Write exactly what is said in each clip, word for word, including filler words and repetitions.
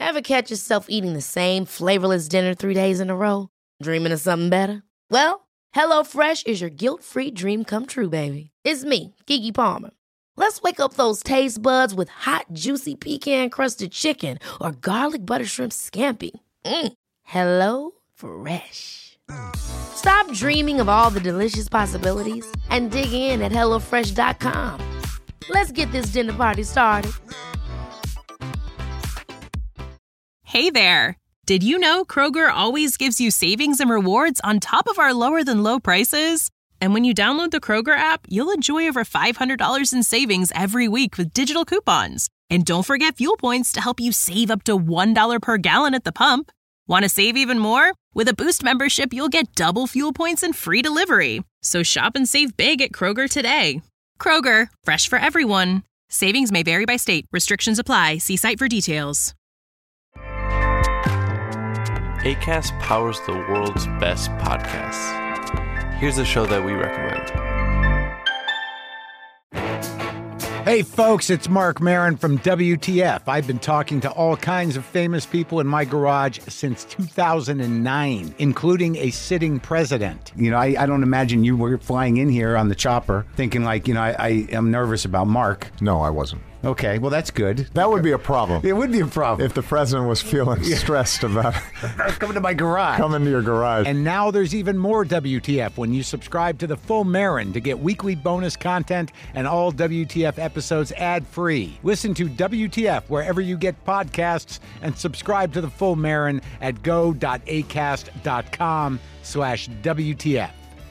Ever catch yourself eating the same flavorless dinner three days in a row? Dreaming of something better? Well, HelloFresh is your guilt-free dream come true, baby. It's me, Keke Palmer. Let's wake up those taste buds with hot, juicy pecan-crusted chicken or garlic butter shrimp scampi. Mm. Hello Fresh. Stop dreaming of all the delicious possibilities and dig in at hello fresh dot com. Let's get this dinner party started. Hey there. Did you know Kroger always gives you savings and rewards on top of our lower than low prices? And when you download the Kroger app, you'll enjoy over five hundred dollars in savings every week with digital coupons. And don't forget fuel points to help you save up to one dollar per gallon at the pump. Want to save even more? With a Boost membership, you'll get double fuel points and free delivery. So shop and save big at Kroger today. Kroger, fresh for everyone. Savings may vary by state. Restrictions apply. See site for details. Acast powers the world's best podcasts. Here's a show that we recommend. Hey folks, it's Mark Maron from W T F. I've been talking to all kinds of famous people in my garage since two thousand nine, including a sitting president. You know, I, I don't imagine you were flying in here on the chopper thinking like, you know, I, I am nervous about Mark. No, I wasn't. Okay, well, that's good. That would be a problem. It would be a problem. If the president was feeling stressed about coming to my garage. Coming to your garage. And now there's even more W T F when you subscribe to the full Maron to get weekly bonus content and all W T F episodes ad-free. Listen to W T F wherever you get podcasts and subscribe to the full Maron at go.acast.com slash WTF.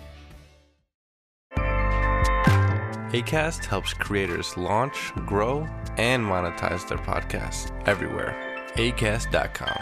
Acast helps creators launch, grow, and monetize their podcasts everywhere. acast dot com.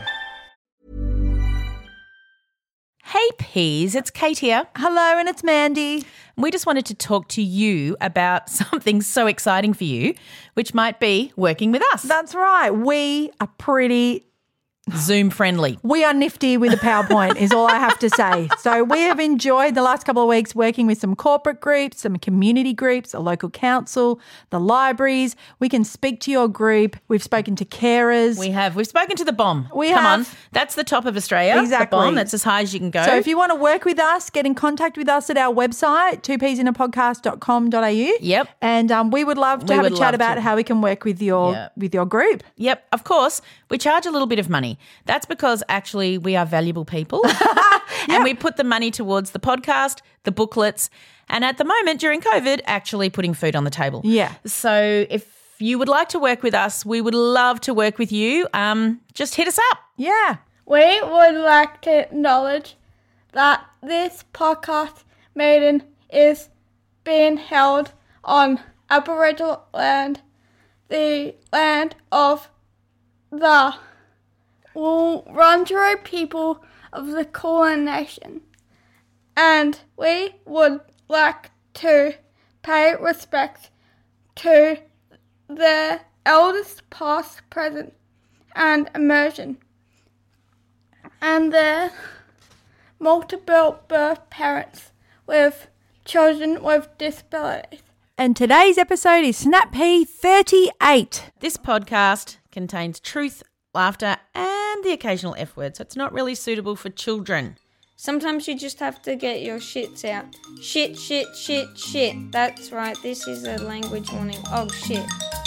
Hey Peas, it's Kate here. Hello, and it's Mandy. We just wanted to talk to you about something so exciting for you, which might be working with us. That's right. We are pretty Zoom friendly. We are nifty with a PowerPoint is all I have to say. So we have enjoyed the last couple of weeks working with some corporate groups, some community groups, a local council, the libraries. We can speak to your group. We've spoken to carers. We have. We've spoken to the bomb. We Come have. on. That's the top of Australia. Exactly. The bomb. That's as high as you can go. So if you want to work with us, get in contact with us at our website, two peas in a podcast dot com dot a u. Yep. And um, we would love to We have a would chat love about to. how we can work with your Yep. with your group. Yep, of course. We charge a little bit of money. That's because actually we are valuable people and we put the money towards the podcast, the booklets, and at the moment during COVID, actually putting food on the table. Yeah. So if you would like to work with us, we would love to work with you. Um, just hit us up. Yeah. We would like to acknowledge that this podcast meeting is being held on Aboriginal land, the land of the Wurundjeri people of the Kulin Nation. And we would like to pay respect to the elders past, present, and emerging, and their multiple birth parents with children with disabilities. And today's episode is Snap P thirty-eight. This podcast contains truth, laughter, and the occasional F word, so it's not really suitable for children. Sometimes you just have to get your shits out. Shit, shit, shit, shit. That's right, this is a language warning. Oh, shit.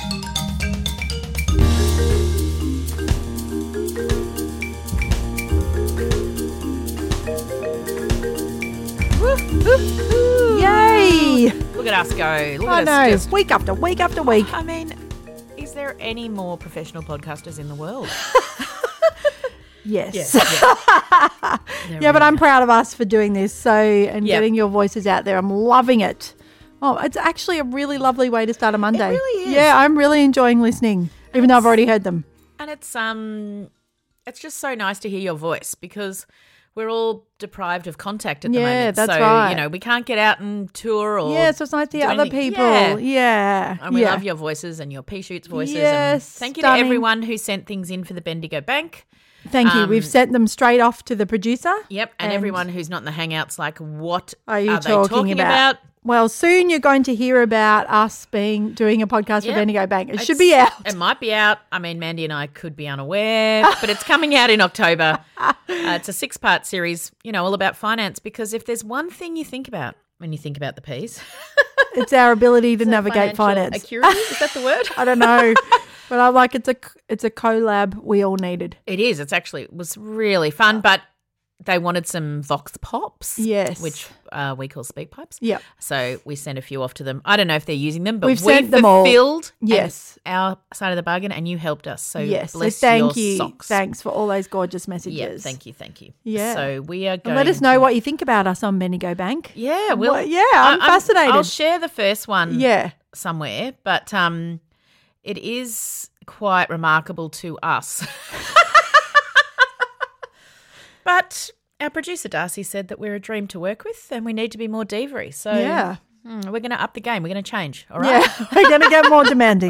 Yay! Look at us go. Look I at know, us just... week after week after week. I mean, is there any more professional podcasters in the world? Yes. Yes, yeah. Yeah, but I'm proud of us for doing this so and Yep. getting your voices out there. I'm loving it. Oh, it's actually a really lovely way to start a Monday. really is. Yeah, I'm really enjoying listening, even though I've already heard them. And it's um, it's just so nice to hear your voice because we're all deprived of contact at the Yeah, moment. that's so, right. you know, we can't get out and tour or Yeah, so it's nice to hear do other anything. people. Yeah. Yeah. And we yeah. love your voices and your pea shoots voices. Yes, and thank you stunning. to everyone who sent things in for the Bendigo Bank. Thank you. Um, We've sent them straight off to the producer. Yep, and, And- everyone who's not in the Hangouts, like, what Are you are they talking talking about? about? Well, soon you're going to hear about us being doing a podcast Yep. for Bendigo Bank. It It's- should be out. It might be out. I mean, Mandy and I could be unaware, but it's coming out in October. Uh, it's a six-part series, you know, all about finance, because if there's one thing you think about when you think about the P's, It's our ability to it's navigate financial finance. Acuity, is that the word? I don't know, but I like it's a it's a collab we all needed. It is. It's actually, it was really fun, but they wanted some Vox Pops. Yes. Which uh, we call speak pipes. Yep. So we sent a few off to them. I don't know if they're using them, but We've we sent them all. fulfilled Yes. our side of the bargain, and you helped us. So Yes, so bless thank your you. socks. Thanks for all those gorgeous messages. Yeah, thank you, thank you. Yeah. So we are And going let us know to- what you think about us on Bendigo Bank. Yeah, we'll, Well, yeah, I'm I- fascinated. I'll share the first one Yeah. somewhere, but um, it is quite remarkable to us. But our producer Darcy said that we're a dream to work with and we need to be more diva-y. So Yeah. mm, we're going to up the game. We're going to change, all right? Yeah, we're going to get more demanding.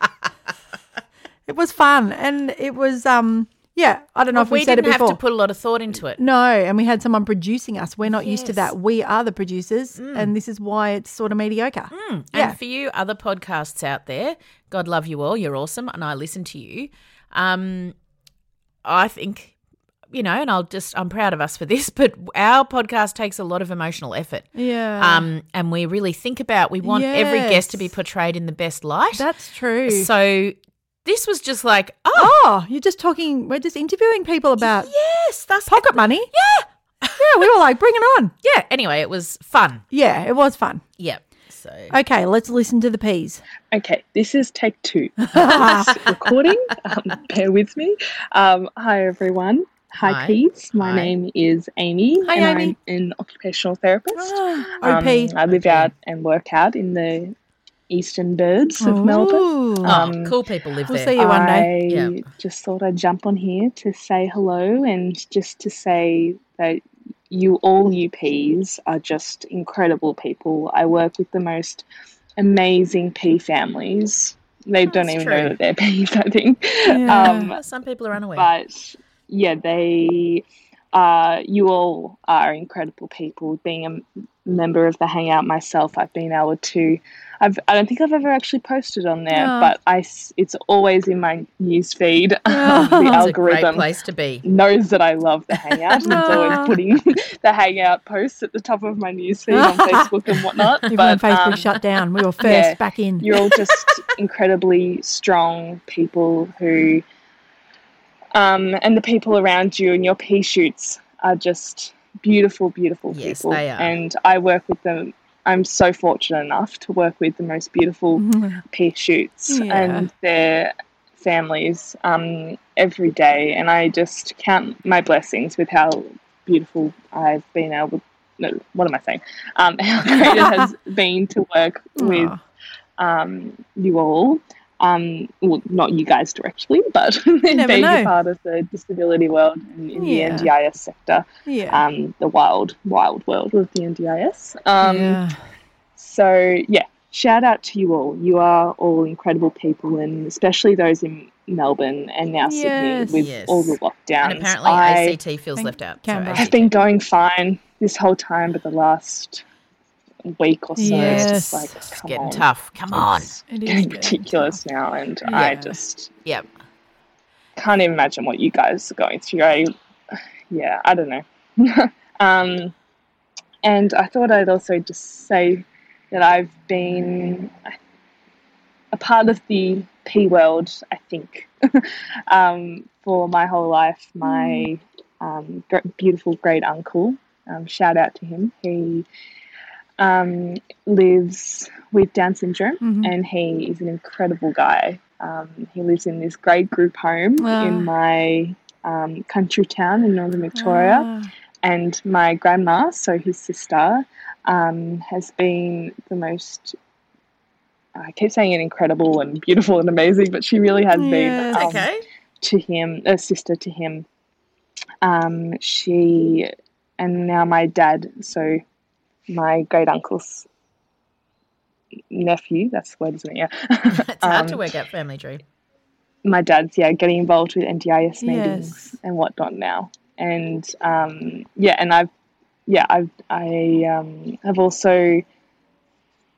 It was fun, and it was um yeah. I don't know if we we said it didn't before. have to put a lot of thought into it. No, and we had someone producing us. We're not used to Yes. that. We are the producers, and this is why it's sort of mediocre. And Yeah. for you other podcasts out there, God love you all. You're awesome, and I listen to you. Um, I think, you know, and I'll just, I'm proud of us for this, but our podcast takes a lot of emotional effort. Yeah. Um, and we really think about, we want every guest to be Yes. portrayed in the best light. That's true. So this was just like, oh, oh, you're just talking. We're just interviewing people about yes, that's pocket money. Yeah. Yeah, we were like, bring it on. Yeah. Anyway, it was fun. Yeah, it was fun. Yeah. So Okay, let's listen to the P's. Okay, this is take two of this recording. Um, bear with me. Um, hi, everyone. Hi, Hi. Peas. My Hi. name is Amy, Hi, and Amy. I'm an occupational therapist. O Um, P. I live out and work out in the eastern birds of Melbourne. Ooh. oh, um, cool people live we'll there. see you one I day. Yeah. just thought I'd jump on here to say hello and just to say that you all you Ps are just incredible people. I work with the most amazing P families. They don't That's even true. know that they're Ps, I think. Yeah. Um, Well, some people are unaware. but yeah, they uh, you all are incredible people. Being a m- member of the Hangout myself, I've been able to. I've, I don't think I've ever actually posted on there, Oh. but I s- it's always in my news feed. Oh. the it's a great algorithm place to be. knows that I love the Hangout, and it's always Oh. putting the Hangout posts at the top of my newsfeed on Facebook and whatnot. Even but when Facebook um, shut down, we were first yeah, back in. you're all just incredibly strong people who, um, and the people around you and your pea shoots are just beautiful, beautiful Yes, people. they are. And I work with them. I'm so fortunate enough to work with the most beautiful pea shoots Yeah. and their families um, every day. And I just count my blessings with how beautiful I've been able. No, what am I saying? Um, how great it has been to work with Aw. um, you all. Um, well, not you guys directly, but never being know. a part of the disability world and in Yeah. the N D I S sector, Yeah. um, the wild, wild world of the N D I S. Um, yeah. So, yeah, shout out to you all. You are all incredible people, and especially those in Melbourne and now Yes. Sydney with Yes. all the lockdowns. And apparently I A C T feels Thank left out. Canberra. So have been going fine this whole time, but the last week or so, Yes. it's just like, it's come getting on. tough. Come on. It's It is getting getting ridiculous now, and I Yeah. just Yep. can't even imagine what you guys are going through. I, yeah, I don't know. um, and I thought I'd also just say that I've been a part of the P world, I think, um, for my whole life. My um, gr- beautiful great uncle, um, shout out to him. He um, lives with Down syndrome, Mhm. and he is an incredible guy. Um, he lives in this great group home Ah. in my um, country town in Northern Victoria. Ah. And my grandma, so his sister, um, has been the most, I keep saying it incredible and beautiful and amazing, but she really has Yes. been um, Okay. to him, a sister to him. Um, she, and now my dad, so my great uncle's nephew, that's the word, isn't it? Yeah. It's hard to Um, work out family tree. my dad's yeah getting involved with N D I S meetings Yes. and whatnot now, and um, yeah, and I've yeah I've I um, have also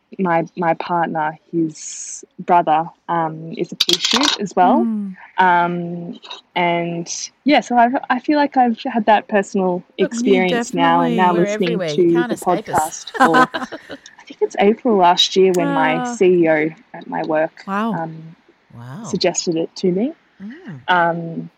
my my partner, his brother, um, is a pea shoot as well. Mm. Um, and yeah, so I I feel like I've had that personal experience now, and now We're listening everywhere. to You can't the escape us. podcast for I think it's April last year when my Ah. C E O at my work Wow. um, Wow. suggested it to me. Mm. Um,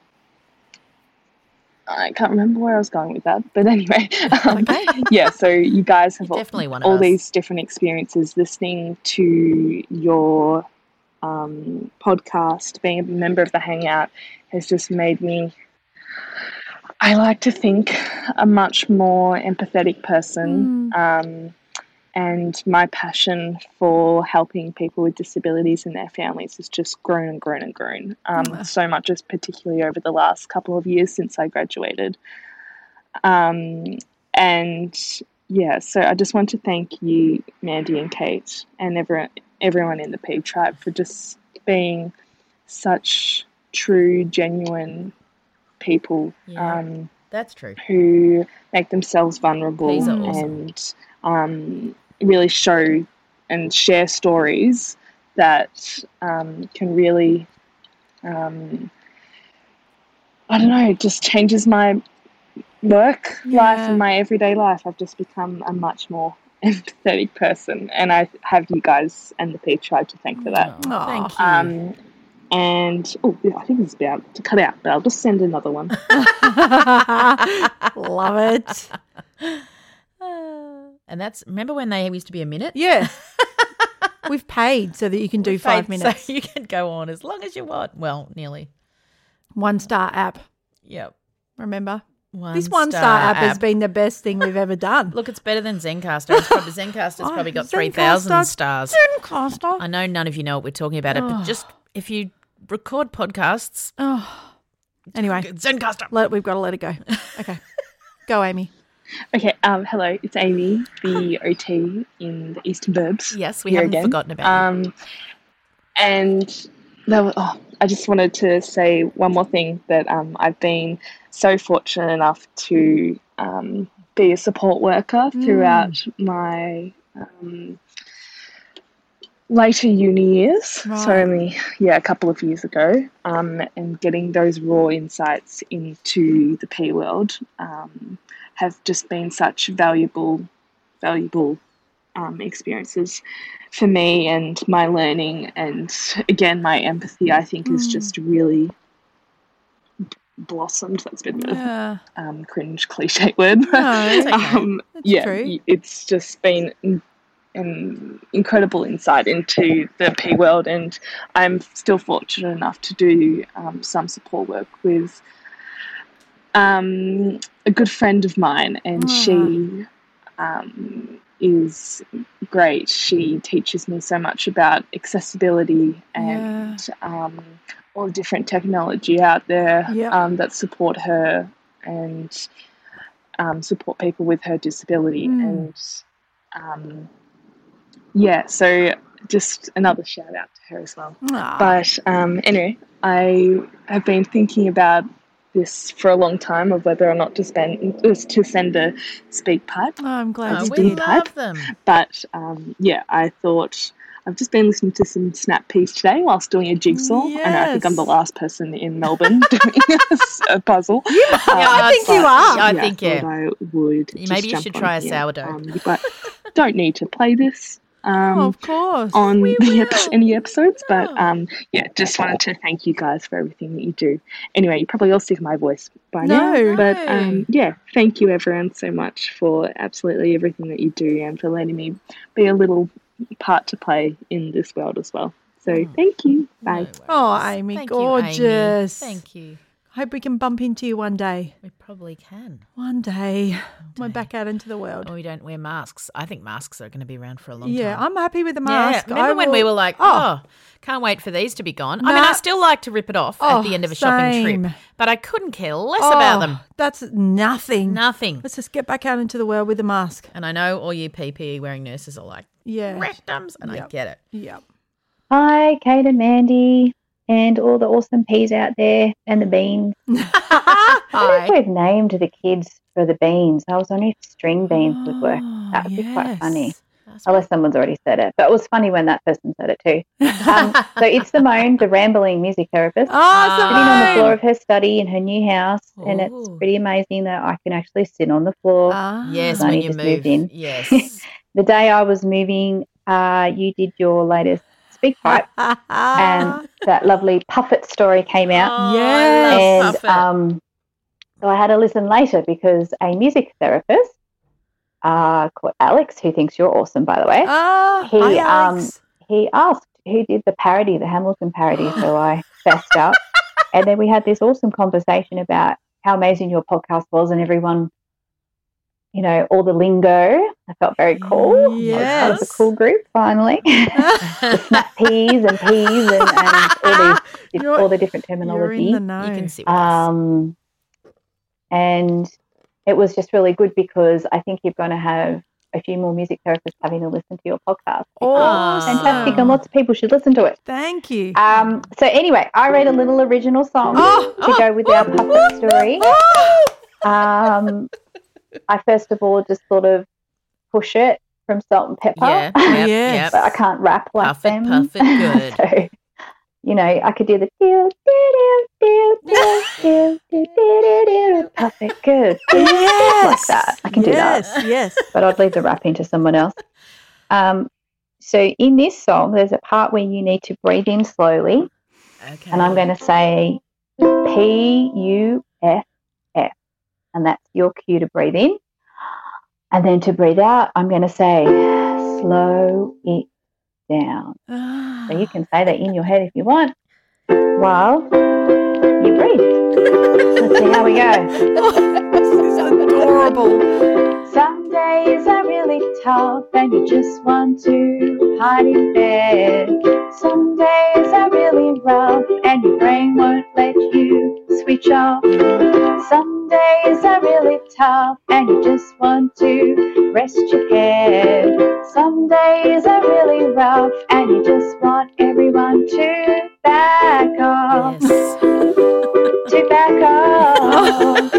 I can't remember where I was going with that, but anyway, um, Okay. yeah. So you guys have You're all, definitely one of all us. these different experiences. Listening to your um, podcast, being a member of the Hangout, has just made me, I like to think, a much more empathetic person. Um, and my passion for helping people with disabilities and their families has just grown and grown and grown. Um, so much, just particularly over the last couple of years since I graduated. Um, and yeah, so I just want to thank you, Mandy and Kate, and everyone, everyone in the P Tribe for just being such true, genuine people. Yeah. Um, That's true. who make themselves vulnerable These are awesome. and um, really show and share stories that um, can really, um, I don't know, it just changes my work life Yeah. and my everyday life. I've just become a much more empathetic person, and I have you guys and the P Tribe to thank for that. Oh, thank you. Um, and oh, yeah, I think it's about to cut out, but I'll just send another one. Love it. And that's, remember when they used to be a minute? Yeah. We've paid so that you can do We've five paid minutes. So you can go on as long as you want. Well, nearly. One star app. Yep. Remember? One this one star, app, has been the best thing we've ever done. Look, it's better than Zencaster. It's probably, Zencaster's Oh, probably got Zencastr. three thousand stars. Zencaster. I know none of you know what we're talking about, it, but just if you record podcasts, Oh. Anyway, Zencaster. let, we've got to let it go. Okay. Go, Amy. Okay, um, hello, it's Amy, the O T in the Eastern Burbs. Yes, we here haven't again. forgotten about you. Um, and that was, oh, I just wanted to say one more thing, that um, I've been so fortunate enough to um, be a support worker throughout my um, later uni years, Right. so only, yeah, a couple of years ago, um, and getting those raw insights into the P world um, have just been such valuable, valuable um, experiences for me, and my learning, and again, my empathy, I think, has just really blossomed. That's a bit of a Yeah. um, cringe cliche word. No, it's okay. um, That's yeah, true. y- it's just been in- an incredible insight into the P world, and I'm still fortunate enough to do um, some support work with um, a good friend of mine, and Ah. she um, is great. She teaches me so much about accessibility and um, all the different technology out there Yep. um, that support her and um, support people with her disability. Mm. And um, yeah, so just another shout out to her as well. Ah. But um, anyway, I have been thinking about this for a long time, of whether or not to spend to send a speak pipe. Oh, I'm glad Oh, you we Speed did. pipe. love them. But um, yeah, I thought, I've just been listening to some Snap Peas today whilst doing a jigsaw, and I think I'm the Yes. last person in Melbourne doing a puzzle. You might. I think you but, are. I yeah, think, I thought yeah. I would. Maybe just you jump should on try a here. sourdough. Um, but don't need to play this. Um, Oh, of course. on We the will. ep- any episodes, but No. um, yeah, just wanted to thank you guys for everything that you do. Anyway, you're probably all sick of my voice by No. now, but No. um, yeah, thank you everyone so much for absolutely everything that you do, and for letting me be a little part to play in this world as well. So thank you. Bye. Oh, Amy, Thank you, Amy. gorgeous. Thank you. Hope we can bump into you one day. We probably can. One day. We're back out into the world. Or we don't wear masks. I think masks are going to be around for a long Yeah, time. I'm happy with the Yeah, mask. remember I when we will- were like, oh, can't wait for these to be gone? I mean, Nah. I still like to rip it off Oh, at the end of a shopping same. trip, but I couldn't care less Oh, about them. That's nothing. Nothing. Let's just get back out into the world with a mask. And I know all you P P E wearing nurses are like, Yeah. rectums, and I Yep. get it. Yep. Hi, Kate and Mandy, and all the awesome peas out there, and the beans. I wonder if Hi. we've named the kids for the beans. I was wondering if string beans would work. That would be quite funny. unless someone's already said it. But it was funny when that person said it too. Um, so it's Simone, the rambling music therapist, Oh, sitting on the Simone. floor of her study in her new house, and it's Ooh. pretty amazing that I can actually sit on the floor. Ah. Yes, I when only you just move. moved in. Yes. The day I was moving, uh, you did your latest speak pipe, and that lovely Puffet story came out. Oh, Yes. I and love Puffet. um, so I had to listen later because a music therapist uh, called Alex, who thinks you're awesome, by the way, Ah, he hi, um, Alex. he asked who did the parody, the Hamilton parody. So I fessed up, and then we had this awesome conversation about how amazing your podcast was, and everyone, you know, all the lingo. I felt very cool. I was part of the Yes. cool group finally. The snap peas and peas and, and all these You're- all the different You're terminology. in the know. You can sit with us. Um, and it was just really good because I think you're going to have a few more music therapists having to listen to your podcast. Awesome. Fantastic, and lots of people should listen to it. Thank you. Um, so anyway, I read a little original song Oh, to go with our puppet story. Um, I first of all just sort of push it from Salt and Pepper. Yeah. Oh, Yep, yes. yep. But I can't rap like Puff it, them. puff it good. So, you know, I could do the do do do do do do do do puff it good. Yes. Like that. I can do that. Yes, yes. But I'd leave the rapping to someone else. Um, so in this song, there's a part where you need to breathe in slowly, Okay. and I'm going to say P U F F, and that's your cue to breathe in. And then to breathe out, I'm going to say slow it down. So you can say that in your head if you want while you breathe. Let's see how we go. This is adorable. Some days are really tough and you just want to hide in bed. Some days are really rough and your brain won't let you switch off. Some days are really tough and you just want to rest your head. Some days are really rough and you just want everyone to back off. Yes. To back off.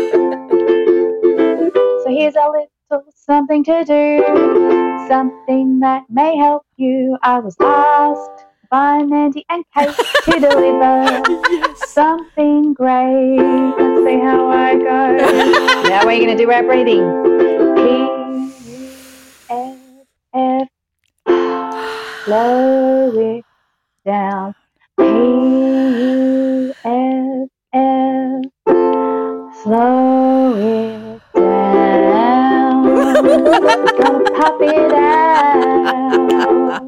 So here's a little something to do, something that may help you. I was asked by Mandy and Kate to deliver something great. Let's see how I go. Now we're going to do our breathing. P U F F, slow it down. P U F F, slow it down. We're gonna pop it out.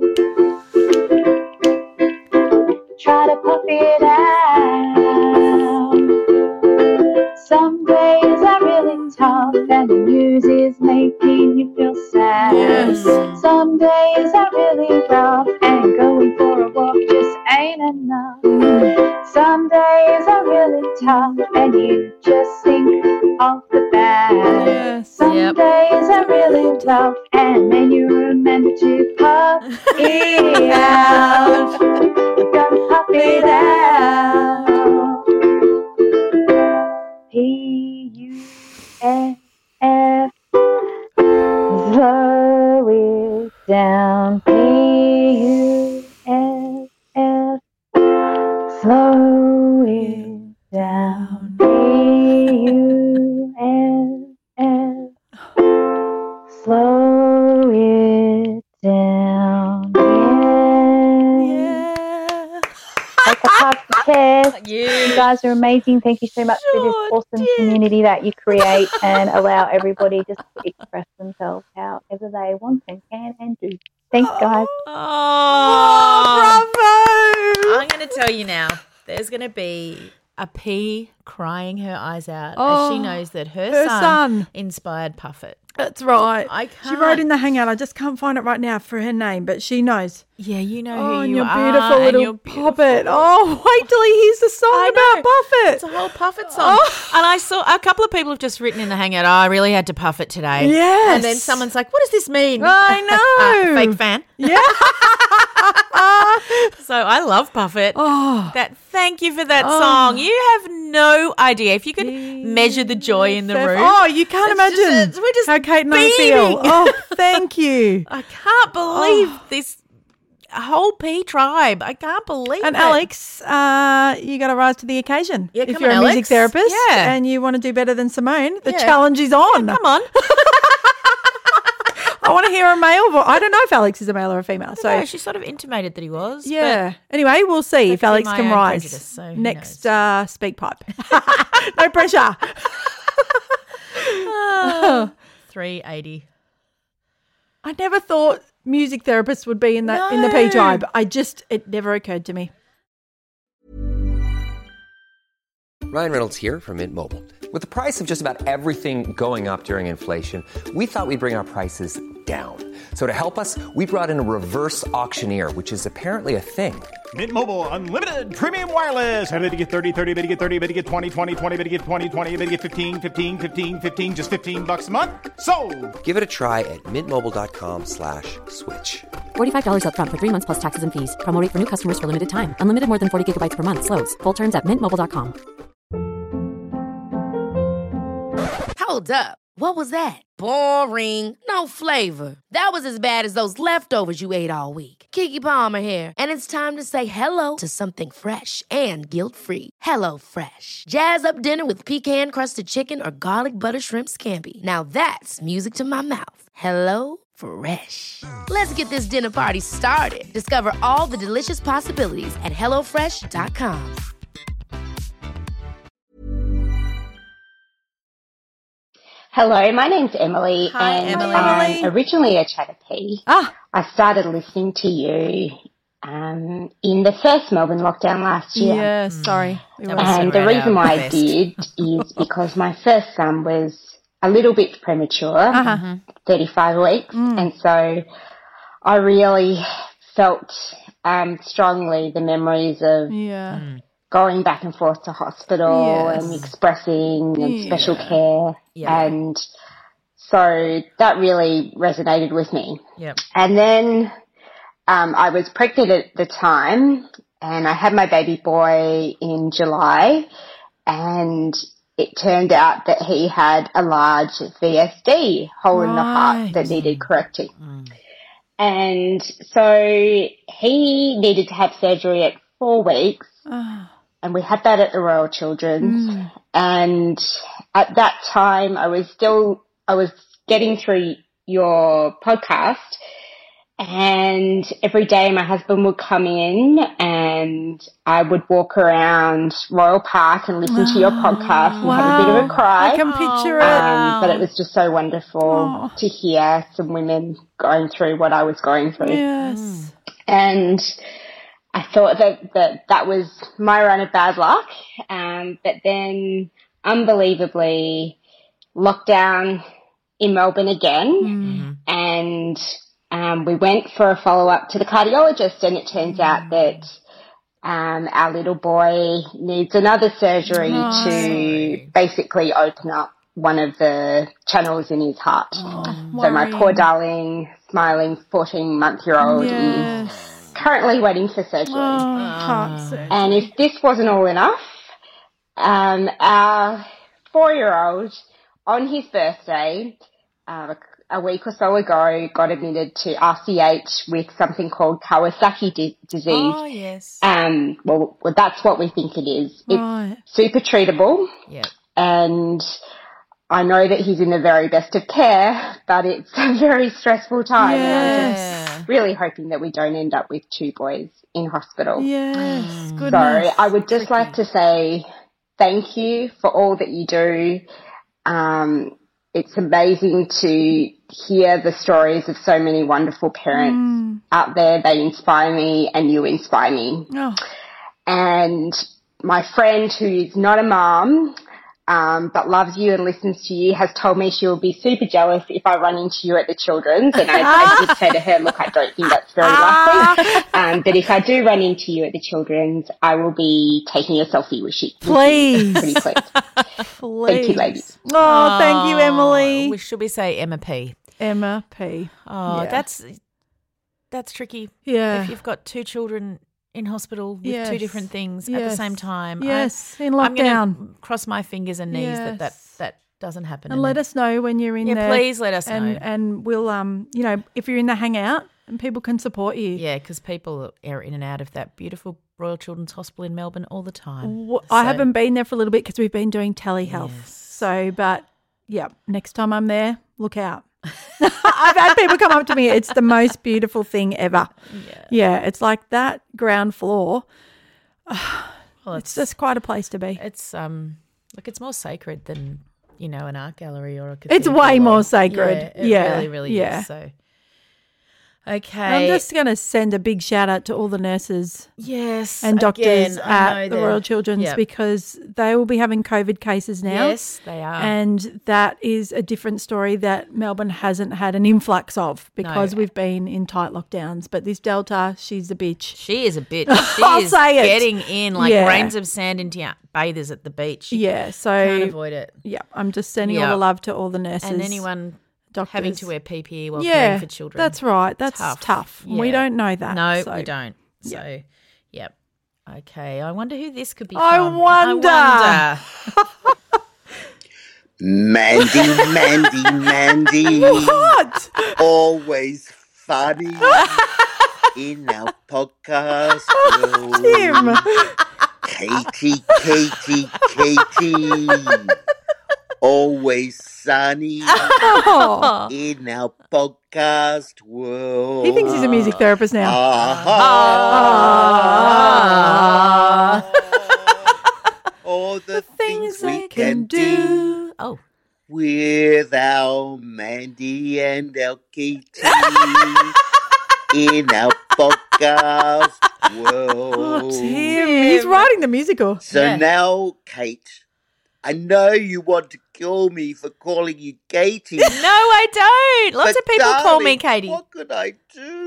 Try to pop it out. Some days are really tough and the news is making you feel sad. Yes. Some days are really rough and going for a walk just ain't enough. Some days are really tough and you just think off the bat. Yes. Some Yep. days are really tough and then you remember to pop it out. You're gonna pop it out. P U F F, slow it down. P U F F, slow it down. P U F F, slow it down. Yeah. Yeah. Take a pop the chest. You You. guys are amazing. Thank you so much for this Sure awesome did. community that you create and allow everybody just to express themselves however they want and can and do. Thanks, guys. Oh, Bravo. I'm going to tell you now, there's going to be a P crying her eyes out as Oh, she knows that her, her son, son. inspired Puffet. That's right. I She can't. wrote in the Hangout. I just can't find it right now for her name, but she knows. Yeah, you know Oh, who and you your are. beautiful and little you're beautiful. puppet. Oh, wait till he hears the song I about know. Buffett. It's a whole Puffet song. Oh. And I saw a couple of people have just written in the Hangout, oh, I really had to puff it today. Yes. And then someone's like, what does this mean? I know. Uh, fake fan. Yeah. So I love Puffet. Oh. That thank you for that Oh. song. You have no idea. If you could measure the joy in the room. Oh, you can't It's imagine just- it's- we're just how Kate and I beaming. feel. Oh, thank you. I can't believe this whole P tribe. I can't believe And it. Alex, uh, you got to rise to the occasion. Yeah, if come you're on, a music Alex. therapist Yeah. and you want to do better than Simone, the Yeah. challenge is on. Come on. I want to hear a male voice. I don't know if Alex is a male or a female. So No, she sort of intimated that he was. yeah. Anyway, we'll see if Hopefully Alex my can own rise prejudice, so who next uh, speak pipe. No pressure. But three eighty. I never thought music therapists would be in that in the P tribe. I just it never occurred to me. Ryan Reynolds here from Mint Mobile. With the price of just about everything going up during inflation, we thought we'd bring our prices down. So to help us, we brought in a reverse auctioneer, which is apparently a thing. Mint Mobile Unlimited Premium Wireless. How to get thirty, thirty, bit to get thirty, bit to get twenty, twenty, twenty, bit to get twenty, twenty, bit to get fifteen, fifteen, fifteen, fifteen, just fifteen bucks a month? Sold! Give it a try at mintmobile.com slash switch. forty-five dollars up front for three months plus taxes and fees. Promo rate for new customers for limited time. Unlimited more than forty gigabytes per month. Slows full terms at mint mobile dot com. Hold up. What was that? Boring. No flavor. That was as bad as those leftovers you ate all week. Keke Palmer here, and it's time to say hello to something fresh and guilt-free. Hello Fresh. Jazz up dinner with pecan-crusted chicken or garlic butter shrimp scampi. Now that's music to my mouth. Hello Fresh. Let's get this dinner party started. Discover all the delicious possibilities at hello fresh dot com. Hello, my name's Emily. Hi, and Emily. I'm originally a Chatterpee. Ah. I started listening to you um, in the first Melbourne lockdown last year. Yeah, sorry. We were- And the right reason out why I best. did is because my first son was a little bit premature, Uh-huh. thirty-five weeks, Mm. and so I really felt um, strongly the memories of Yeah. going back and forth to hospital Yes. and expressing and Yeah. special care. Yeah. And so that really resonated with me. Yep. And then um, I was pregnant at the time and I had my baby boy in July, and it turned out that he had a large V S D, hole in the heart, that needed correcting. And so he needed to have surgery at four weeks. Ah. And we had that at the Royal Children's. Mm. And at that time, I was still, I was getting through your podcast, and every day my husband would come in and I would walk around Royal Park and listen to your podcast and have a bit of a cry. I can picture it. Um, but it was just so wonderful Oh. to hear some women going through what I was going through. Yes. And I thought that, that that was my run of bad luck. Um, but then, unbelievably, lockdown in Melbourne again. And um, we went for a follow-up to the cardiologist, and it turns out that um, our little boy needs another surgery Oh, to basically open up one of the channels in his heart. So my worrying. poor darling, smiling fourteen-month-year-old is Yes. currently waiting for surgery. Oh, heart surgery. And if this wasn't all enough, um, our four-year-old, on his birthday, uh, a week or so ago, got admitted to R C H with something called Kawasaki di- disease. Oh, yes. Um, well, well, that's what we think it is. It's Right. super treatable, Yep. and I know that he's in the very best of care, but it's a very stressful time. And I'm Yes. just really hoping that we don't end up with two boys in hospital. Yes. So Goodness. I would just like to say thank you for all that you do. Um, it's amazing to hear the stories of so many wonderful parents Mm. out there. They inspire me, and you inspire me. Oh. And my friend, who is not a mom, um, but loves you and listens to you, has told me she will be super jealous if I run into you at the Children's. And I, I did say to her, look, I don't think that's very likely. Um, but if I do run into you at the Children's, I will be taking a selfie with you. Please. Pretty pleased. Please. Thank you, ladies. Oh, thank you, Emily. We, should we say Emma P? Emma P. Oh, Yeah. that's that's tricky. Yeah. If you've got two children in hospital with Yes. two different things at the Yes. same time. Yes, I, in I'm lockdown. gonna cross my fingers and knees that, that Yes. that doesn't happen. And let us know when you're in Yeah, there. please let us and, know. And we'll, um, you know, if you're in the hangout and people can support you. Yeah, because people are in and out of that beautiful Royal Children's Hospital in Melbourne all the time. W- I So- haven't been there for a little bit because we've been doing telehealth. So, but yeah, next time I'm there, look out. I've had people come up to me. It's the most beautiful thing ever. Yeah. Yeah, it's like that ground floor. Well, it's just quite a place to be. It's um, look, it's more sacred than you know an art gallery or a. It's cathedral way or- more sacred. Yeah, it Yeah, really, really yeah. is. So, And okay, I'm just going to send a big shout out to all the nurses. Yes, And doctors again, I know at the they're- Royal Children's Yep. because they will be having COVID cases now. Yes, they are. And that is a different story that Melbourne hasn't had an influx of because No. we've been in tight lockdowns. But this Delta, she's a bitch. She is a bitch. She I'll is say it. getting in like Yeah. grains of sand into your bathers at the beach. Yeah, so Can't avoid it. Yeah, I'm just sending Yeah. all the love to all the nurses And anyone doctors. having to wear P P E while yeah, caring for children. That's right. That's Tough. tough. We Yeah. don't know that. No, so. we don't. So, yep. Okay, I wonder who this could be I from. wonder. I wonder. Mandy, Mandy, Mandy. What? Always funny in our podcast. Tim. Katie, Katie, Katie. Always sunny Oh. in our podcast world. He thinks he's a music therapist now. Ah. All the things we can do. Oh. With our Mandy and our Katie in our podcast world. Oh, Tim. He's writing the musical. So now, Kate, I know you want to kill me for calling you Katie. No, I don't. Lots But of people call me darling, Katie. What could I do?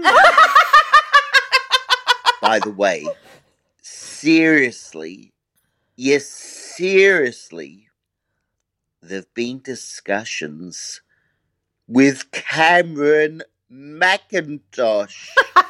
By the way, seriously, yes, seriously, there have been discussions with Cameron McIntosh.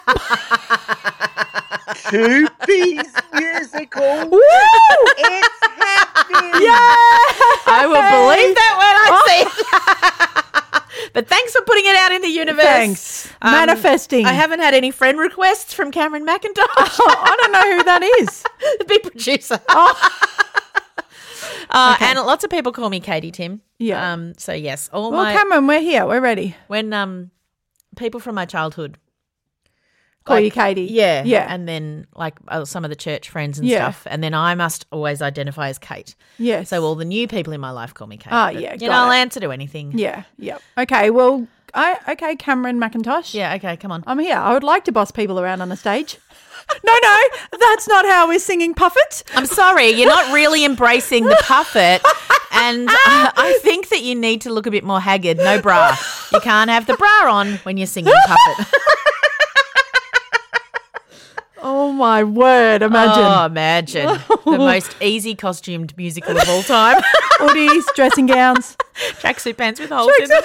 Two-piece musical. Woo! It's happening. I will believe that when I see it. But thanks for putting it out in the universe. Thanks. Manifesting. I haven't had any friend requests from Cameron McIntosh. I don't know who that is. The big producer. Oh. Uh, Okay. And lots of people call me Katie, Tim. Yeah. Um. So yes, all Well, my Cameron, we're here. We're ready. when um people from my childhood Call like- you Katie. Yeah, Yeah. and then like uh, some of the church friends and Yeah. stuff, and then I must always identify as Kate. Yes. So all the new people in my life call me Kate. Ah, but, yeah, you got know, I'll it. answer to anything. Yeah. Yeah. Okay. Well, I okay, Cameron McIntosh. Yeah. Okay. Come on. I'm here. I would like to boss people around on a stage. No, no, that's not how we're singing Puffet. I'm sorry, you're not really embracing the puffet, and uh, I think that you need to look a bit more haggard. No bra. You can't have the bra on when you're singing puffet. Oh my word! Imagine Oh, imagine the most easy costumed musical of all time. hoodies, dressing gowns. Tracksuit pants with holes in them.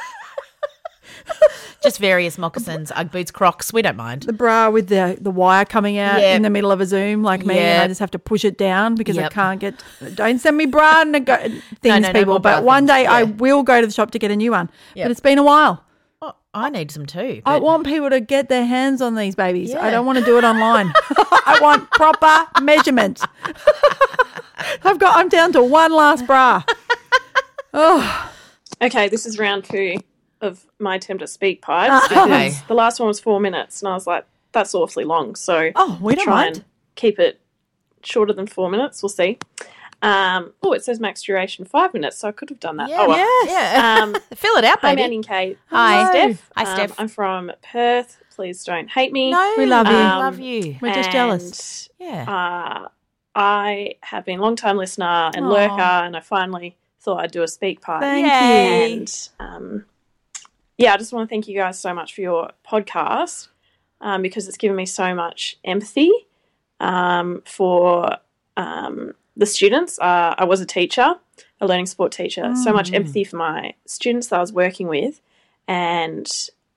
Just various moccasins, Ugg boots, Crocs. We don't mind. The bra with the, the wire coming out Yep. in the middle of a Zoom, like me, and I Yep. just have to push it down because I Yep. can't get. Don't send me bra nego- things, no, no people. more bra but one things, day I yeah. will go to the shop to get a new one. Yep. But it's been a while. Oh, I need some too. I but- want people to get their hands on these babies. Yeah. I don't want to do it online. I want proper measurement. I've got. I'm down to one last bra. Oh, Okay, this is round two of my attempt at speak pipes. Ah, because okay. The last one was four minutes, and I was like, that's awfully long. So Oh, we don't try mind. and keep it shorter than four minutes. We'll see. Um, oh, it says max duration five minutes, so I could have done that. Yeah, oh, well. yes. yeah. Um, Fill it out, Hi, baby. Mandy and Kate. Hi. I'm Steph. Hi, Um, Steph. I'm from Perth. Please don't hate me. No, We love you. I Um, love you. We're just jealous. Yeah. Uh, I have been a long time listener and Aw. lurker, and I finally thought I'd do a speak pipe. Thank Yay. you. And um, yeah, I just want to thank you guys so much for your podcast um, because it's given me so much empathy um, for um, the students. Uh, I was a teacher, a learning support teacher, so much Mm. empathy for my students that I was working with, and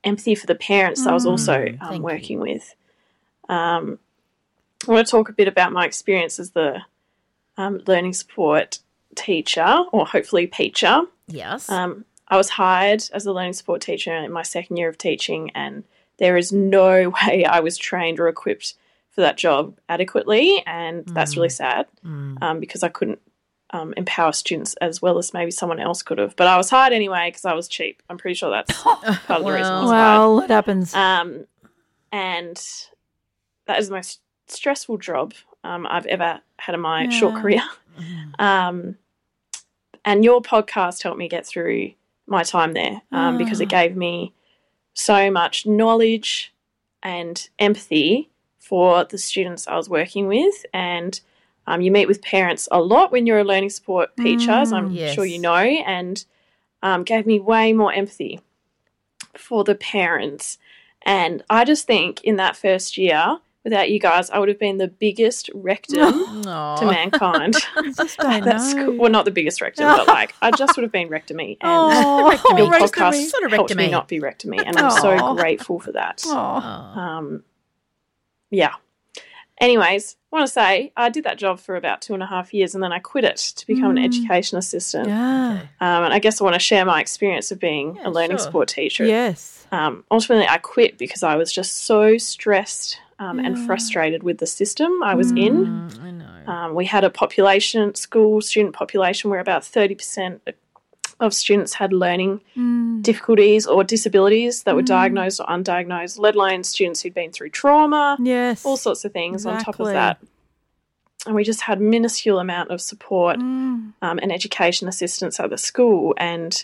empathy for the parents that I was also um, working with. Um, I want to talk a bit about my experience as the um, learning support teacher, or hopefully peacher. Yes. Um, I was hired as a learning support teacher in my second year of teaching, and there is no way I was trained or equipped for that job adequately, and mm. that's really sad mm. um, because I couldn't um, empower students as well as maybe someone else could have. But I was hired anyway because I was cheap. I'm pretty sure that's part of the reason I was well, hired. it happens. Um, and that is the most stressful job um, I've ever had in my Yeah. short career. Um, and your podcast helped me get through my time there um, Ah. because it gave me so much knowledge and empathy for the students I was working with. And um, you meet with parents a lot when you're a learning support teacher, as I'm Yes. sure you know, and um, gave me way more empathy for the parents. And I just think in that first year, without you guys, I would have been the biggest rectum Aw. to mankind. just don't That's know. cool. Well, not the biggest rectum, but like I just would have been rectomy. And Oh, your rectomy. podcast Sort of helped me rectomy. not be rectomy, and I'm so Aw. grateful for that. Oh. Um, yeah. Anyways, I want to say I did that job for about two and a half years, and then I quit it to become an Mm. education assistant. Yeah. Um, and I guess I want to share my experience of being Yeah, a learning sure. support teacher. Yes. Um, ultimately, I quit because I was just so stressed um, and frustrated with the system I was in. Mm, I know. Um, we had a population, school student population, where about thirty percent of students had learning Mm. difficulties or disabilities that were diagnosed or undiagnosed, let alone students who'd been through trauma, Yes. all sorts of things on top of Exactly. that. And we just had minuscule amount of support Mm. um, and education assistance at the school. And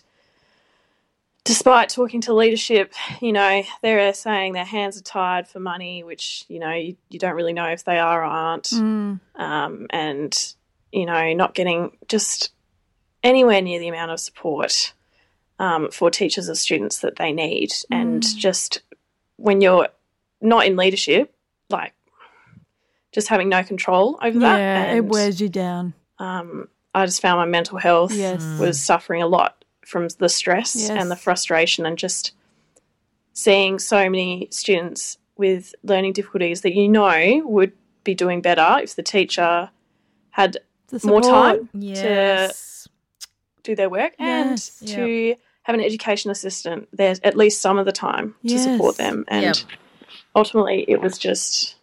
despite talking to leadership, you know, they're saying their hands are tied for money, which, you know, you, you don't really know if they are or aren't. Mm. Um, and, you know, not getting just anywhere near the amount of support um, for teachers or students that they need. And just when you're not in leadership, like just having no control over that. Yeah, it And, wears you down. um, I just found my mental health Yes. was suffering a lot from the stress Yes. and the frustration, and just seeing so many students with learning difficulties that you know would be doing better if the teacher had The more support. time Yes. to do their work Yes. and to have an education assistant there at least some of the time to Yes. support them. And Yep. ultimately it was just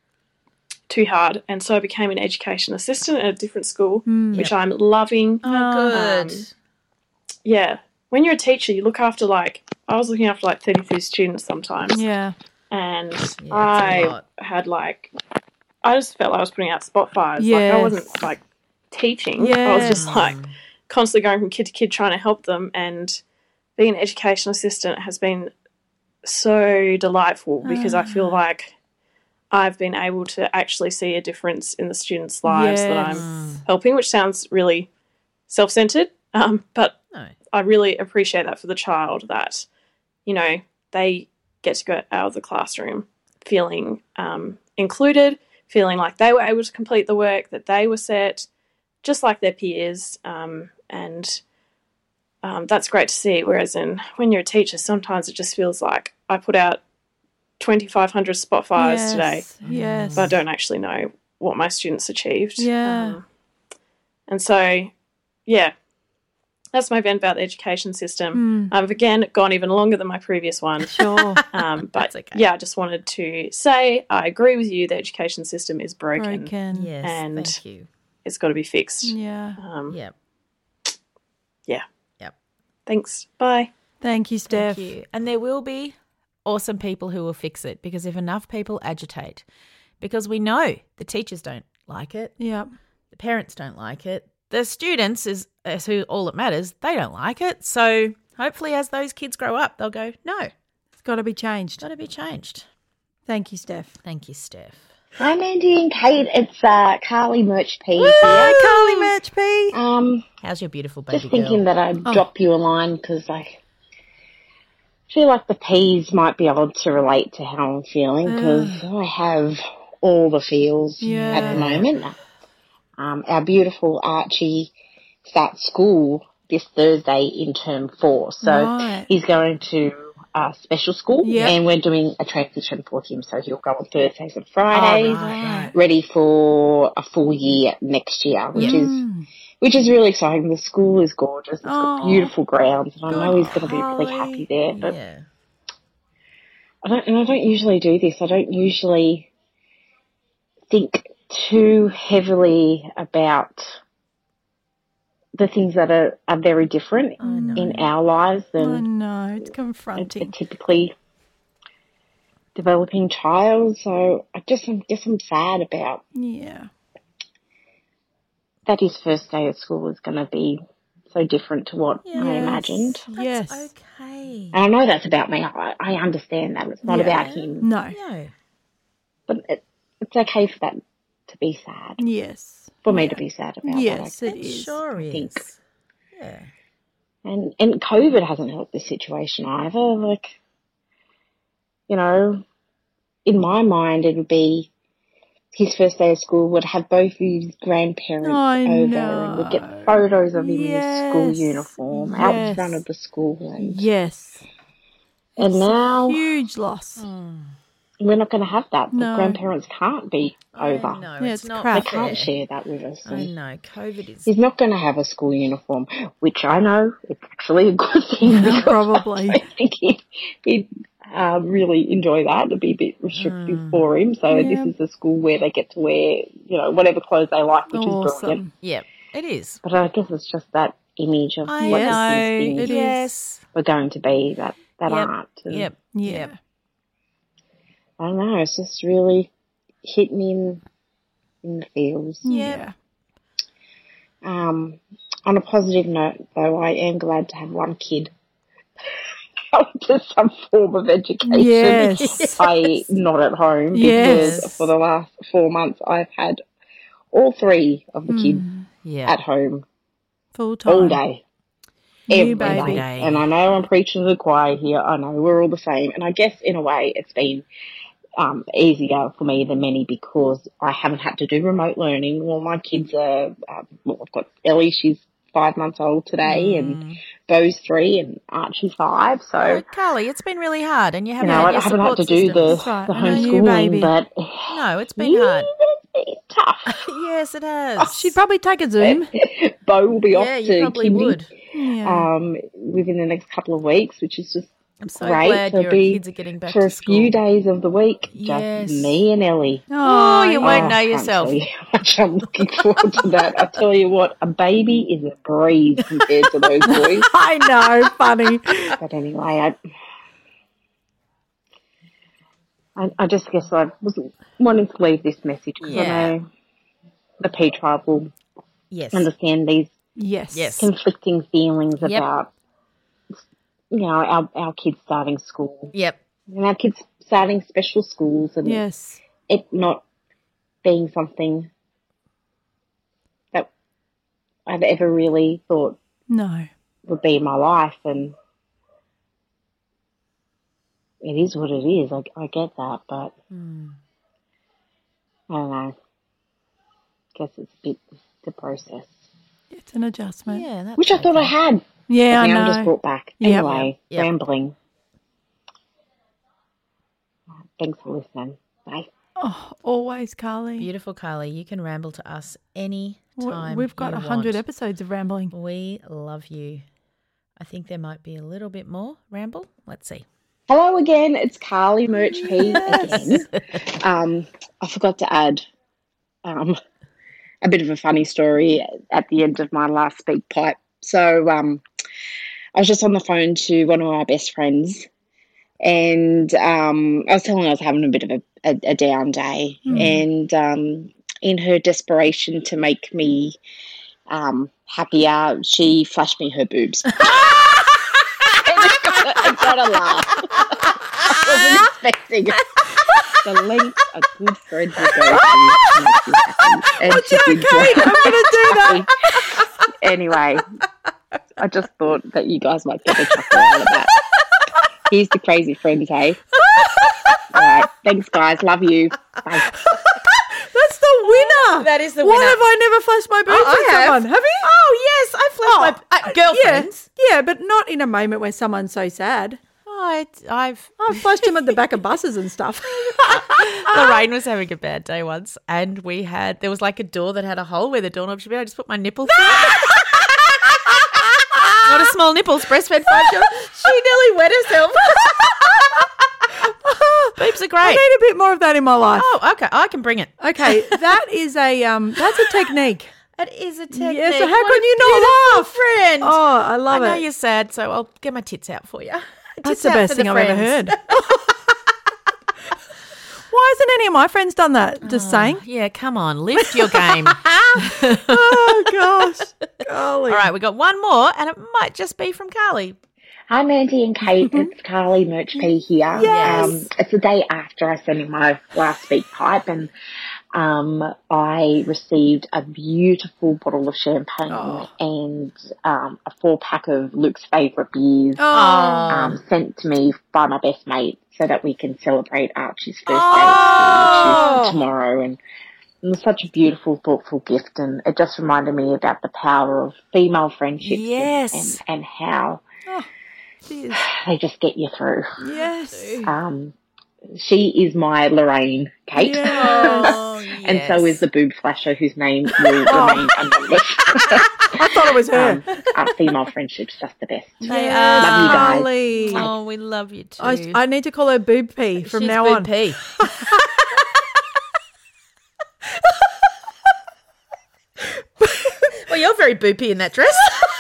too hard. And so I became an education assistant at a different school, Mm. which I'm loving. Oh, good. Um, yeah. When you're a teacher, you look after like, I was looking after like thirty-three students sometimes. Yeah. And that's a I lot. had like, I just felt like I was putting out spot fires. Like Yes. I wasn't like teaching. I was just Yes. like constantly going from kid to kid trying to help them. And being an education assistant has been so delightful because I feel like I've been able to actually see a difference in the students' lives that I'm Yes. helping, which sounds really self-centered, um, but No. I really appreciate that for the child, that, you know, they get to go out of the classroom feeling um, included, feeling like they were able to complete the work, that they were set, just like their peers, um, and um, that's great to see. Whereas in when you're a teacher, sometimes it just feels like I put out twenty-five hundred spot fires Yes. today, Yes. but I don't actually know what my students achieved. Yeah. Um, and so, yeah, that's my vent about the education system. Mm. I've, again, gone even longer than my previous one. Sure. Um, but, That's okay. yeah, I just wanted to say I agree with you. The education system is broken. Broken. Yes, And thank you. It's got to be fixed. Yeah. Um, Yep. yeah. Yep. Thanks. Bye. Thank you, Steph. Thank you. And there will be awesome people who will fix it, because if enough people agitate, because we know the teachers don't like it, Yep. the parents don't like it, the students is, is who all that matters, they don't like it. So hopefully as those kids grow up, they'll go, no, It's got to be changed. got to be changed. Thank you, Steph. Thank you, Steph. Hi, Mandy and Kate. It's uh, Carly Murch P here. Hi, Carly Match P. Um, How's your beautiful baby just thinking girl? that I'd Oh. drop you a line because I feel like the P's might be able to relate to how I'm feeling, because I have all the feels Yeah. at the moment. Um, our beautiful Archie starts school this Thursday in term four, so Right. he's going to uh, special school, Yep. and we're doing a transition for him. So he'll go on Thursdays and Fridays, Oh, right. ready for a full year next year, which is Mm. which is really exciting. The school is gorgeous. It's Oh, got beautiful grounds, and I know good he's going to be really Carly. happy there. But Yeah. I don't, and I don't usually do this. I don't usually think too heavily about the things that are, are very different in our lives I than know, it's a, a confronting. typically developing child. So I just, I guess I'm sad about Yeah. that his first day of school is going to be so different to what I imagined. Yes. Okay. And I know that's about me. I, I understand that. It's not Yeah. about him. No. No. But it, it's okay for that to be sad. Yes. For me to be sad about Yes, that. it is. Sure I is. think. Yeah. And and COVID hasn't helped the situation either. Like, you know, in my mind, it would be his first day of school would have both his grandparents I over know. and would get photos of him in his school Yes. uniform out in Yes. front of the school. And, Yes. and It's a now huge loss. we're not going to have that. No. The grandparents can't be over. No, Yeah, it's it's not crap. They fair. can't share that with us. I And know. COVID is. he's not going to have a school uniform, which I know it's actually a good thing. because Probably. I think he, he'd uh, really enjoy that. It'd be a bit restrictive for him. So Yeah. this is a school where they get to wear, you know, whatever clothes they like, which is brilliant. Awesome. Yeah, it is. But I guess it's just that image of I what know. he thinks It is. Yes. we're going to be, that, that Yep. art. And Yep. Yeah. Yep. I don't know, it's just really hit me in, in the feels. Yeah. Um, on a positive note, though, I am glad to have one kid go to some form of education. Yes. I not at home Yes. because for the last four months I've had all three of the kids Yeah. at home Full time. all day. You Every baby. day. And I know I'm preaching to the choir here. I know we're all the same. And I guess in a way it's been um, easier for me than many because I haven't had to do remote learning. Well, my kids are, uh, well, I've got Ellie, she's five months old today, and Bo's three, and Archie's five. So, Oh, Carly, it's been really hard, and you you haven't know, had I your haven't had support to do the, systems. right. the I know you, baby. homeschooling, but No, it's been yeah, hard. it's been tough. Yes, it has. She'd probably take a Zoom. Bo will be off Yeah, you to probably kindy, would. Yeah. um, within the next couple of weeks, which is just I'm so great. glad It'll your be kids are getting back for to a school. few days of the week, Yes. just me and Ellie. Oh, you won't Oh, know I can't yourself. tell you how much I'm looking forward to that. I tell you what, a baby is a breeze compared to those boys. I know, funny. But anyway, I, I, I just guess I wasn't wanting to leave this message because Yeah. I know the P Tribe will Yes. understand these Yes. Yes. conflicting feelings Yep. about, you know, our, our kids starting school Yep. and our kids starting special schools and Yes. it not being something that I've ever really thought No. would be my life, and it is what it is. I, I get that, but Hmm. I don't know. Guess it's a bit to process, It's an adjustment. Yeah, that's which I thought I had. Yeah, but I now I'm know. just brought back. Yep. Anyway, Yep. rambling. Thanks for listening. Bye. Oh, always, Carly. Beautiful, Carly. You can ramble to us any W- time. We've got you a hundred want. episodes of rambling. We love you. I think there might be a little bit more ramble. Let's see. Hello again. It's Carly Merch P again. Um, I forgot to add um, a bit of a funny story at the end of my last speak pipe. So um, I was just on the phone to one of my best friends, and um, I was telling her I was having a bit of a, a, a down day, Mm. and um, in her desperation to make me um, happier, she flashed me her boobs. And I got a laugh. I wasn't expecting it. The length a good friend will go to make you happy. And Watch she out, did Kate. that. I'm going to do that. Anyway, I just thought that you guys might get a chuckle out of that. Here's the crazy friends, hey? All right. Thanks, guys. Love you. Bye. That's the winner. That is the Why winner. have I never flashed my boobs Oh, I at have. someone? Have you? Oh, yes. I flashed my uh, girlfriends. Yeah, yeah, but not in a moment where someone's so sad. I, I've I've flushed him at the back of buses and stuff. Lorraine was having a bad day once, and we had there was like a door that had a hole where the doorknob should be. I just put my nipple through it. Not a small nipples, breastfed five year old. She nearly wet herself. Boobs are great. I need a bit more of that in my life. Oh, okay. I can bring it. Okay, that is a um, that's a technique. It is a technique. Yes, so how What can a you not beautiful laugh? Friend. Oh, I love I know it. you're sad, so I'll get my tits out for you. That's Tits the out best for thing the I've ever friends. heard. Why hasn't any of my friends done that? Just saying. Yeah, come on, lift your game. Oh, gosh. Golly. All right, we got one more, and it might just be from Carly. Hi, Mandy and Kate. It's Carly Merch P here. Yes. Um, it's the day after I sent in my last speak pipe, and um, I received a beautiful bottle of champagne Oh. and um, a four pack of Luke's favourite beers Oh. um, sent to me by my best mate so that we can celebrate Archie's first Oh. day, which is tomorrow. And it was such a beautiful, thoughtful gift, and it just reminded me about the power of female friendships Yes. and, and, and how Oh, cheers. they just get you through. Yes. Um, she is my Lorraine, Kate. Oh, And so is the boob flasher whose name will Oh. remain anonymous. I thought it was her. Um, our female friendship's just the best. They Yes, Love you guys. Carly. Oh, we love you too. I, I need to call her Boob P from She's now Boob on. P. Well, you're very boopy in that dress.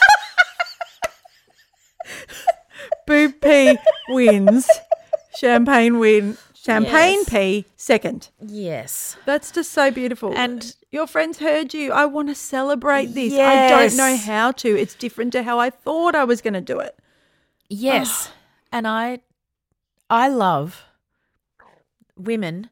Boob P wins. Champagne win. Champagne Yes. P second. Yes. That's just so beautiful. And your friends heard you. I want to celebrate this. I Yes. don't know how to. It's different to how I thought I was going to do it. Yes. And I I love women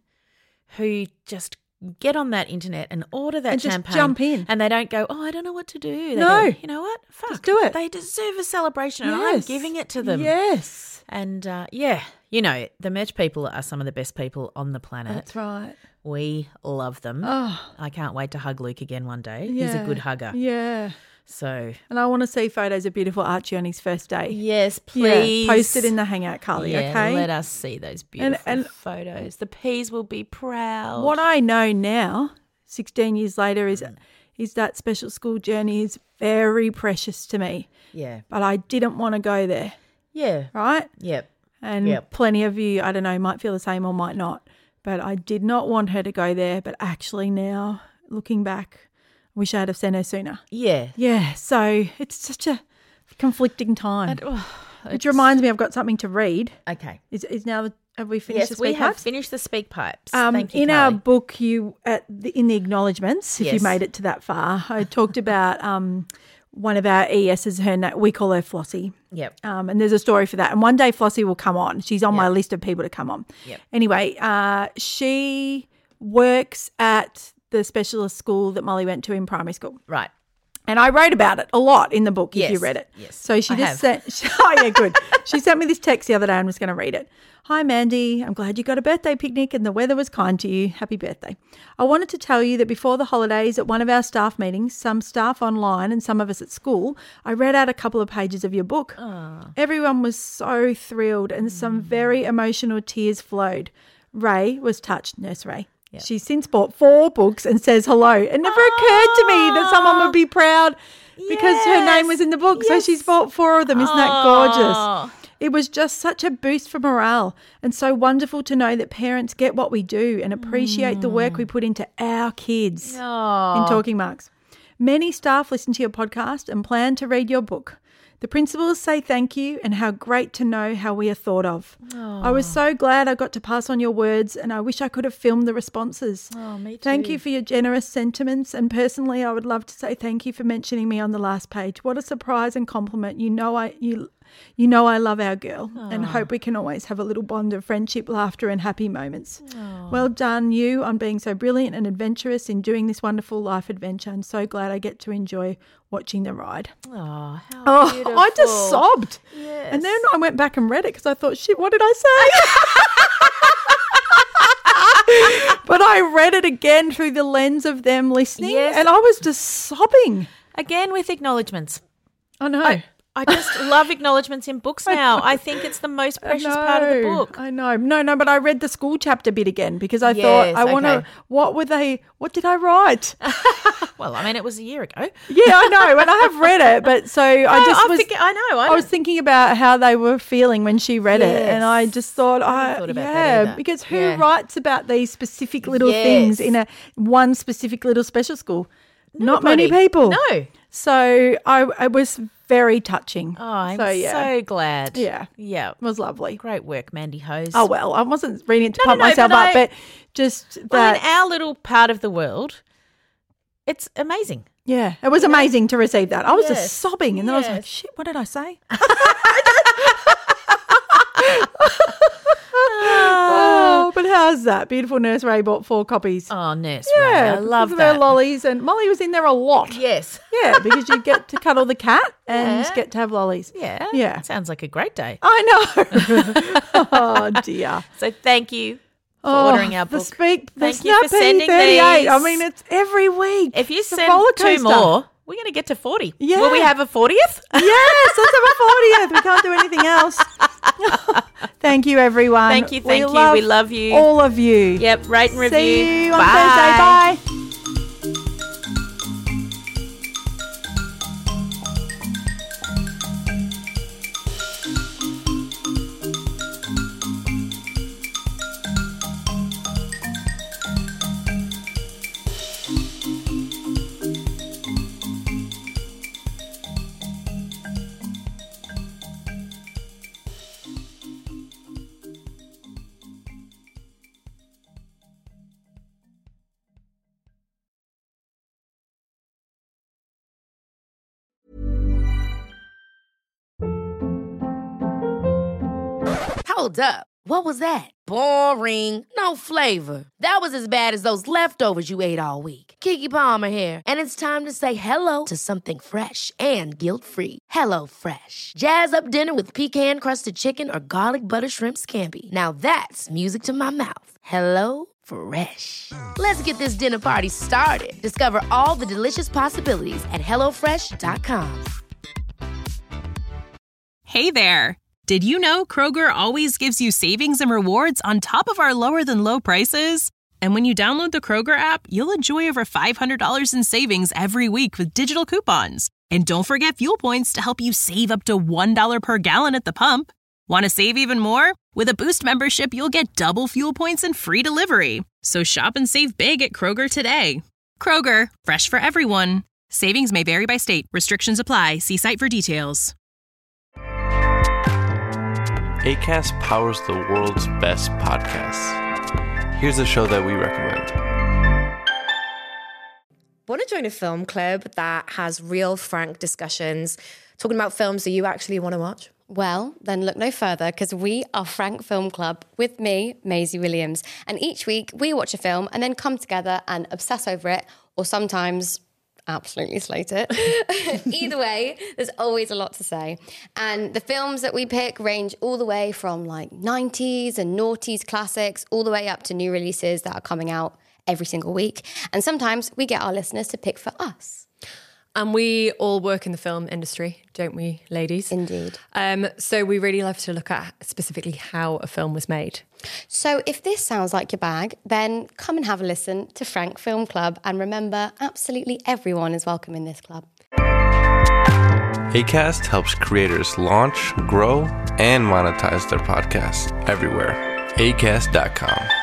who just get on that internet and order that And just champagne. jump in. And they don't go, oh, I don't know what to do. They No. go, you know what? Fuck. Just do it. They deserve a celebration and I'm Yes. giving it to them. Yes. And uh, yeah, you know, the merch people are some of the best people on the planet. That's right. We love them. Oh. I can't wait to hug Luke again one day. He's a Yeah. good hugger. Yeah. So, And I want to see photos of beautiful Archie on his first day. yes, Yeah, please. post it in the Hangout, Carly, Yeah, okay? let us see those beautiful and- photos. The P's will be proud. What I know now, sixteen years later, is is that special school journey is very precious to me. Yeah. But I didn't want to go there, Yeah. right? Yep. And Yep. plenty of you, I don't know, might feel the same or might not. But I did not want her to go there. But actually now, looking back, I wish I had have sent her sooner. Yeah. Yeah, so it's such a conflicting time. And, oh, Which it's- reminds me, I've got something to read. Okay. Is is now the, have we finished? Yes, the we speak have pipes? finished the speak pipes. Um, Thank you, in our Carly. book, you at the, in the acknowledgements, if you Yes. made it to that far, I talked about um, one of our E S's. Her na- we call her Flossie. Yep. Um, and there's a story for that. And one day Flossie will come on. She's on my Yep. list of people to come on. Yep. Anyway, uh, she works at the specialist school that Molly went to in primary school. Right. And I wrote about it a lot in the book if you Yes, read it. yes, So she I just have. sent, oh yeah, good. She sent me this text the other day. I'm just going to read it. Hi, Mandy. I'm glad you got a birthday picnic and the weather was kind to you. Happy birthday. I wanted to tell you that before the holidays at one of our staff meetings, some staff online and some of us at school, I read out a couple of pages of your book. Everyone was so thrilled and some very emotional tears flowed. Ray was touched, Nurse Ray. She's since bought four books and says hello. It never occurred to me that someone would be proud because her name was in the book. So she's bought four of them. Isn't that gorgeous? It was just such a boost for morale and so wonderful to know that parents get what we do and appreciate the work we put into our kids, in talking marks. Many staff listen to your podcast and plan to read your book. The principals say thank you and how great to know how we are thought of. I was so glad I got to pass on your words and I wish I could have filmed the responses. Oh, me too. Thank you for your generous sentiments and personally I would love to say thank you for mentioning me on the last page. What a surprise and compliment. You know I you you know I love our girl and hope we can always have a little bond of friendship, laughter and happy moments. Well done you on being so brilliant and adventurous in doing this wonderful life adventure. I'm so glad I get to enjoy watching the ride. Oh, how Oh, beautiful. I just sobbed. Yes. And then I went back and read it because I thought, shit, what did I say? But I read it again through the lens of them listening Yes. and I was just sobbing. Again with acknowledgements. I know. I, I just love acknowledgements in books now. I, I think it's the most precious part of the book. I know. No, no, but I read the school chapter bit again because I Yes, thought I want to, okay. what were they, what did I write? Well, I mean, it was a year ago. Yeah, I know, and I have read it, but so I No, just I was, think- I know, I I was thinking about how they were feeling when she read it, and I Yes. just thought, I I, hadn't thought about that yeah, either. because who Yeah. writes about these specific little Yes. things in a one specific little special school? Not many Nobody. people. No. So I, it was very touching. Oh, I'm so, so, yeah. glad. Yeah. Yeah. It was lovely. Great work, Mandy Hose. Oh, well, I wasn't reading it to No, pump no, no, myself but up, I- but just Well, that. in our little part of the world, it's amazing. Yeah, it was amazing to receive that. I was Yes. just sobbing, and then I was like, Yes. shit, what did I say? Oh, but how's that? Beautiful Nurse Ray bought four copies. Oh, Nurse Yeah, Ray. I love because of her that. lollies, and Molly was in there a lot. Yes. Yeah, because you get to cuddle the cat and Yeah. you get to have lollies. Yeah. Yeah. Sounds like a great day. I know. Oh, dear. So thank you for Oh, ordering our the book. speak, the Thank you for Snappy sending thirty-eight. I these. mean, it's every week. If you It's a send roller two coaster. more, we're going to get to forty. Yeah. Will we have a fortieth? Yes, let's have a fortieth. We can't do anything else. Thank you, everyone. Thank you, thank you. love We love you. all of you. Yep, rate and review. See you on Bye. Thursday. Bye. Hold up. What was that? Boring. No flavor. That was as bad as those leftovers you ate all week. Keke Palmer here, and it's time to say hello to something fresh and guilt-free. Hello Fresh. Jazz up dinner with pecan-crusted chicken or garlic butter shrimp scampi. Now that's music to my mouth. Hello Fresh. Let's get this dinner party started. Discover all the delicious possibilities at hello fresh dot com. Hey there. Did you know Kroger always gives you savings and rewards on top of our lower than low prices? And when you download the Kroger app, you'll enjoy over five hundred dollars in savings every week with digital coupons. And don't forget fuel points to help you save up to one dollar per gallon at the pump. Want to save even more? With a Boost membership, you'll get double fuel points and free delivery. So shop and save big at Kroger today. Kroger, fresh for everyone. Savings may vary by state. Restrictions apply. See site for details. Acast powers the world's best podcasts. Here's a show that we recommend. Want to join a film club that has real, frank discussions, talking about films that you actually want to watch? Well, then look no further, because we are Frank Film Club with me, Maisie Williams. And each week we watch a film and then come together and obsess over it, or sometimes absolutely slate it. Either way, there's always a lot to say. And the films that we pick range all the way from like nineties and noughties classics, all the way up to new releases that are coming out every single week. And sometimes we get our listeners to pick for us. And we all work in the film industry, don't we, ladies? Indeed. Um, so we really love to look at specifically how a film was made. So if this sounds like your bag, then come and have a listen to Frank Film Club. And remember, absolutely everyone is welcome in this club. Acast helps creators launch, grow, and monetize their podcasts everywhere. acast dot com.